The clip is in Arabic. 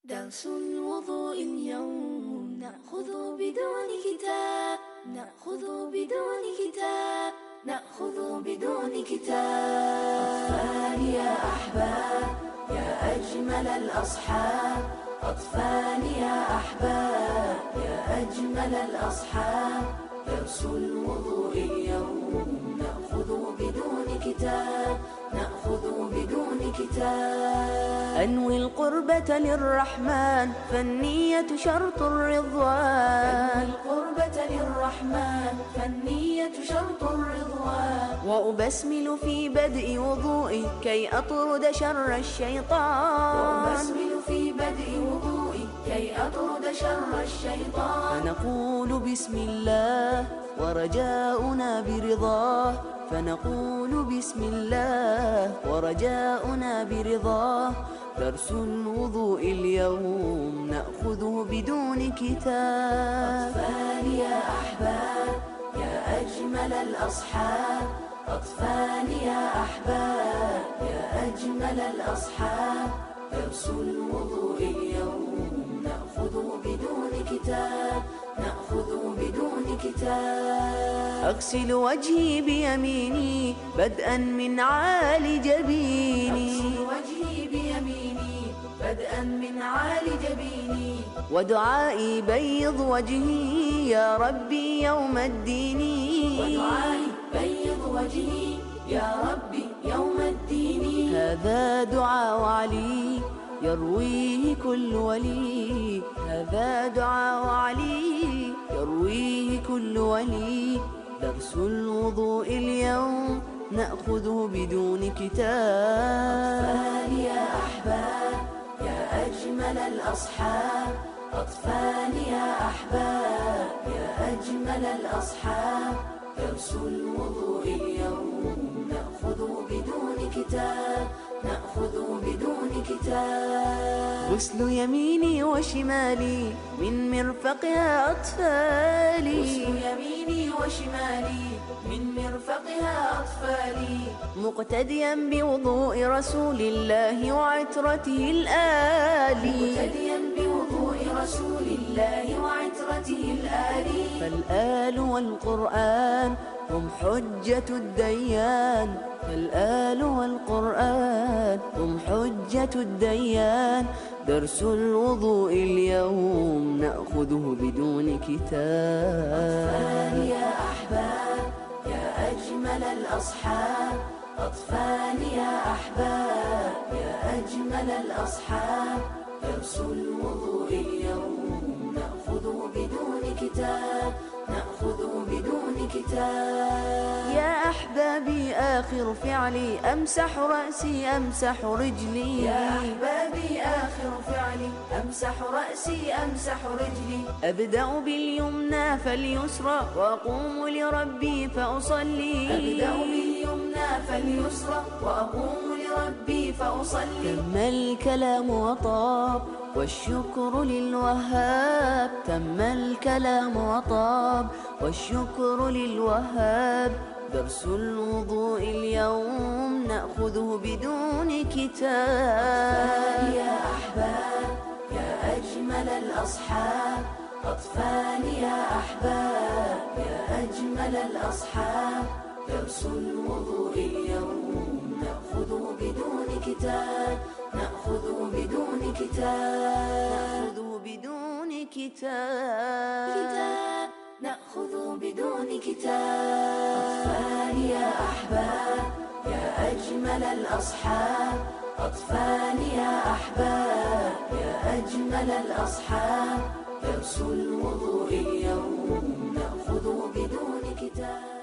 درس الوضوء اليوم نأخذ بدون كتاب، نأخذ بدون كتاب، نأخذ بدون كتاب. أطفال يا أحباب يا أجمل الأصحاب، أطفال يا أحباب يا أجمل الأصحاب. درس الوضوء اليوم نأخذ بدون كتاب، نأخذ بدون كتاب. أنوي القربة للرحمن فالنية شرط الرضوان، أنوي القربة للرحمن فالنية شرط الرضوان. وأبسمل في بدء وضوئي كي أطرد شر الشيطان، وأبسمل في بدء وضوئي كي أطرد شر الشيطان. فنقول بسم الله ورجاؤنا برضاه، فنقول بسم الله ورجاؤنا برضاه. درس الوضوء اليوم نأخذه بدون كتاب. أطفال يا أحباب يا أجمل الأصحاب، أطفال يا أحباب يا أجمل الأصحاب. درس الوضوء اليوم نأخذ بدون كتاب، نأخذ بدون كتاب. أغسل وجهي بيميني بدءا من عالي جبيني، أغسل وجهي بيميني بدءا من عالي جبيني. ودعائي بيض وجهي يا ربي يوم الدين، ودعائي بيض وجهي يا ربي يوم الدين. هذا دعاء علي يرويه كل ولي، هذا دعاء علي يرويه كل ولي. درس الوضوء اليوم نأخذه بدون كتاب. أطفال يا أحباب يا أجمل الأصحاب، أطفال يا أحباب يا أجمل الأصحاب. درس الوضوء اليوم نأخذ بدون كتاب، نأخذ بدون كتاب. غسل يميني وشمالي من مرفقها أطفالي، غسل يميني وشمالي من مرفقها أطفالي. مقتديا بوضوء رسول الله وعترته الآلي، مقتديا بوضوء رسول الله وعترته الآلي. فالآل والقرآن هم حجة الديان، فالآل والقرآن هم حجة الديان. درس الوضوء اليوم نأخذه بدون كتاب. أطفال يا أحباب يا أجمل الأصحاب، أطفال يا أحباب يا أجمل الأصحاب. درس الوضوء اليوم نأخذ بدون كتاب، نأخذ بدون كتاب. يا أحبابي آخر فعلي أمسح رأسي أمسح رجلي، يا أحبابي آخر فعلي أمسح رأسي أمسح رجلي. أبدأ باليمنى فاليسرى وأقوم لربي فأصلي، أبدأ باليمنى فاليسرى وأقوم لربي فأصلي. تم الكلام وطاب والشكر للوهاب، تم الكلام وطاب والشكر للوهاب. درس الوضوء اليوم نأخذه بدون كتاب. يا أحباب يا أجمل الأصحاب، أطفال يا أحباب يا أجمل الأصحاب. درس الوضوء اليوم نأخذ بدون كتاب، نأخذ بدون كتاب، نأخذه بدون كتاب، نأخذ بدون كتاب. أطفال يا أحباب يا أجمل الأصحاب، أطفال يا أحباب يا أجمل الأصحاب. درس الوضوء اليوم نأخذ بدون كتاب.